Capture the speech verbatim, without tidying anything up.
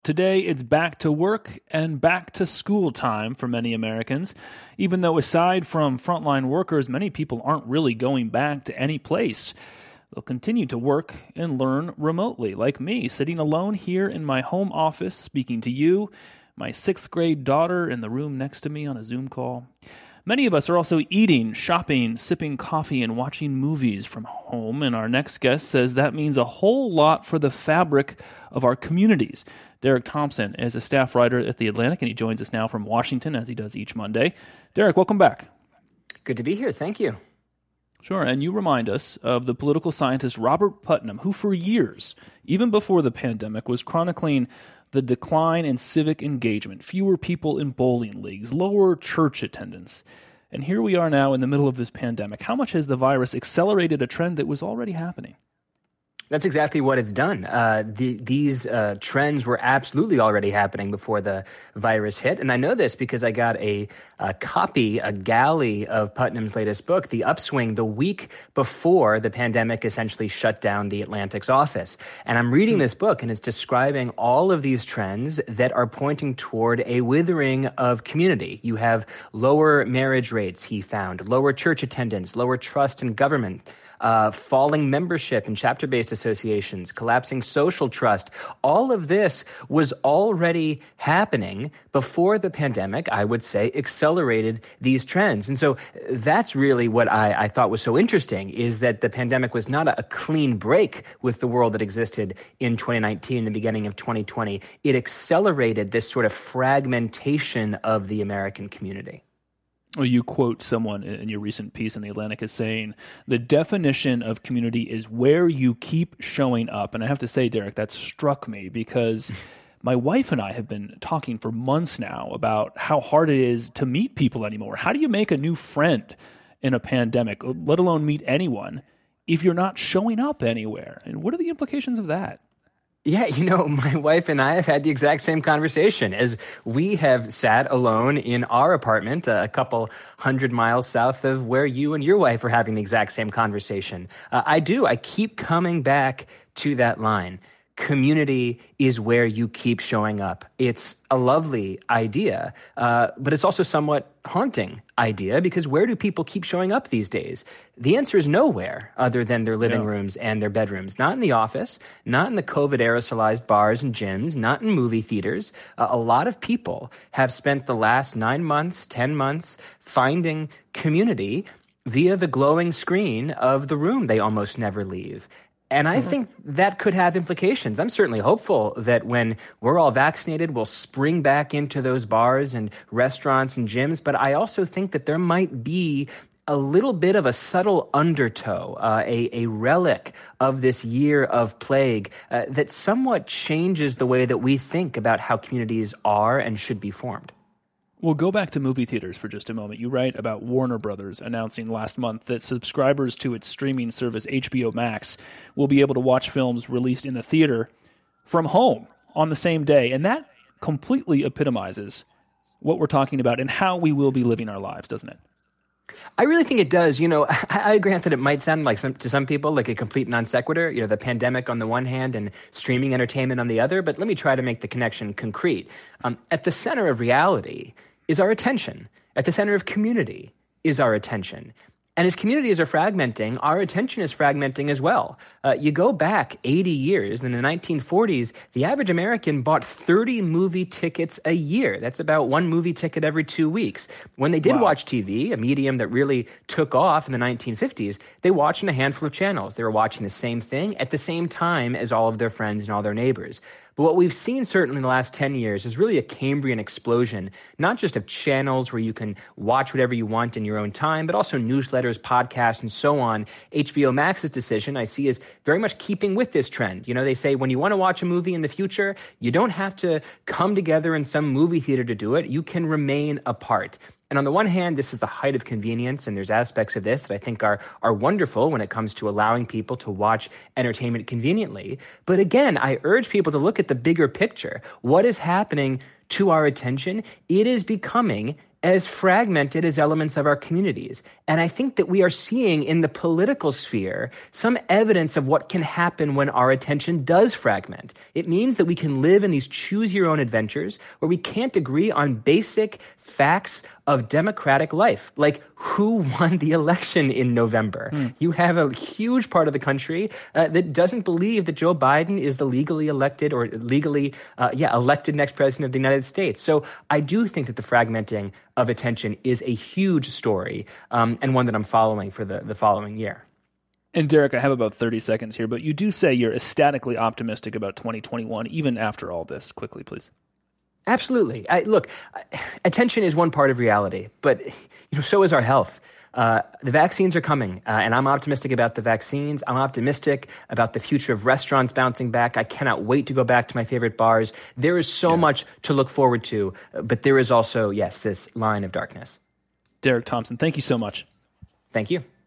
Today, it's back to work and back to school time for many Americans, even though aside from frontline workers, many people aren't really going back to any place. They'll continue to work and learn remotely, like me, sitting alone here in my home office, speaking to you, my sixth grade daughter in the room next to me on a Zoom call. Many of us are also eating, shopping, sipping coffee, and watching movies from home, and our next guest says that means a whole lot for the fabric of our communities. Derek Thompson is a staff writer at The Atlantic, and he joins us now from Washington, as he does each Monday. Derek, welcome back. Good to be here. Thank you. Sure, and you remind us of the political scientist Robert Putnam, who for years, even before the pandemic, was chronicling the decline in civic engagement, fewer people in bowling leagues, lower church attendance. And here we are now in the middle of this pandemic. How much has the virus accelerated a trend that was already happening? That's exactly what it's done. Uh, the, these uh, trends were absolutely already happening before the virus hit. And I know this because I got a, a copy, a galley of Putnam's latest book, The Upswing, the week before the pandemic essentially shut down The Atlantic's office. And I'm reading this book, and it's describing all of these trends that are pointing toward a withering of community. You have lower marriage rates, he found, lower church attendance, lower trust in government, Uh, falling membership in chapter-based associations, collapsing social trust. All of this was already happening before the pandemic, I would say, accelerated these trends. And so that's really what I, I thought was so interesting, is that the pandemic was not a, a clean break with the world that existed in twenty nineteen, the beginning of twenty twenty. It accelerated this sort of fragmentation of the American community. Well, you quote someone in your recent piece in The Atlantic as saying, the definition of community is where you keep showing up. And I have to say, Derek, that struck me because my wife and I have been talking for months now about how hard it is to meet people anymore. How do you make a new friend in a pandemic, let alone meet anyone, if you're not showing up anywhere? And what are the implications of that? Yeah, you know, my wife and I have had the exact same conversation as we have sat alone in our apartment a couple hundred miles south of where you and your wife are having the exact same conversation. Uh, I do. I keep coming back to that line. Community is where you keep showing up. It's a lovely idea, uh, but it's also somewhat haunting idea, because where do people keep showing up these days? The answer is nowhere other than their living yeah. rooms and their bedrooms. Not in the office, not in the COVID aerosolized bars and gyms, not in movie theaters. Uh, a lot of people have spent the last nine months, ten months finding community via the glowing screen of the room they almost never leave. And I think that could have implications. I'm certainly hopeful that when we're all vaccinated, we'll spring back into those bars and restaurants and gyms. But I also think that there might be a little bit of a subtle undertow, uh, a, a relic of this year of plague uh, that somewhat changes the way that we think about how communities are and should be formed. We'll go back to movie theaters for just a moment. You write about Warner Brothers announcing last month that subscribers to its streaming service H B O Max will be able to watch films released in the theater from home on the same day. And that completely epitomizes what we're talking about and how we will be living our lives, doesn't it? I really think it does. You know, I, I grant that it might sound like some, to some people like a complete non sequitur, you know, the pandemic on the one hand and streaming entertainment on the other. But let me try to make the connection concrete. Um, at the center of reality is our attention. At the center of community is our attention. And as communities are fragmenting, our attention is fragmenting as well. Uh, you go back eighty years, in the nineteen forties, the average American bought thirty movie tickets a year. That's about one movie ticket every two weeks. When they did wow. watch T V, a medium that really took off in the nineteen fifties, they watched in a handful of channels. They were watching the same thing at the same time as all of their friends and all their neighbors. But what we've seen certainly in the last ten years is really a Cambrian explosion, not just of channels where you can watch whatever you want in your own time, but also newsletters, podcasts, and so on. H B O Max's decision I see is very much keeping with this trend. You know, they say when you want to watch a movie in the future, you don't have to come together in some movie theater to do it. You can remain apart. And on the one hand, this is the height of convenience, and there's aspects of this that I think are are wonderful when it comes to allowing people to watch entertainment conveniently. But again, I urge people to look at the bigger picture. What is happening to our attention? It is becoming as fragmented as elements of our communities. And I think that we are seeing in the political sphere some evidence of what can happen when our attention does fragment. It means that we can live in these choose-your-own adventures where we can't agree on basic facts of democratic life, like who won the election in November. Mm. You have a huge part of the country uh, that doesn't believe that Joe Biden is the legally elected or legally, uh, yeah, elected next president of the United States. So I do think that the fragmenting of attention is a huge story um, and one that I'm following for the, the following year. And Derek, I have about thirty seconds here, but you do say you're ecstatically optimistic about twenty twenty-one, even after all this. Quickly, please. Absolutely. I, look, attention is one part of reality, but you know, so is our health. Uh, the vaccines are coming, uh, and I'm optimistic about the vaccines. I'm optimistic about the future of restaurants bouncing back. I cannot wait to go back to my favorite bars. There is so yeah. much to look forward to, but there is also, yes, this line of darkness. Derek Thompson, thank you so much. Thank you.